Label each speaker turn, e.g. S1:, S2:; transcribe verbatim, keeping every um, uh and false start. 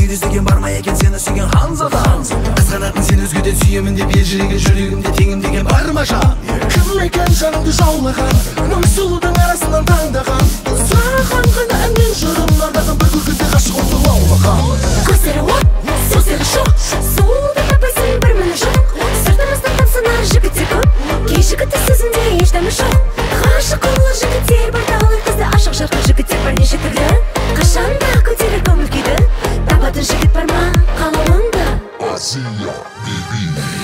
S1: жігіт іздеген бар ма екен сені сүйген Ханзада? Қызғанатын сен өзгеден сүйемін деп ел жүрегі жүрегімде теңім деген бар ма жан?
S2: Кім екен жаныңды жаулаған, мың сұлудың арасынан таңдаған, саған ғана әнмен жырым арнаған, бір күлкіде ғашық оты лаулаған.
S3: Көздері от, сөздері шоқ, сұлуды таппайсың бір міні жоқ. Сыртымызда тамсанар жігіттер көп, кей жігітті сөзінде еш дәмі жоқ. Ғашық қылар жігіттер бар талай қызды, ашық жарқын жігіттер бар неше түрлі. Қашанда көтерер көңіл күйді, табатын жігіт бар ма қалауыңды?
S2: Азия, baby.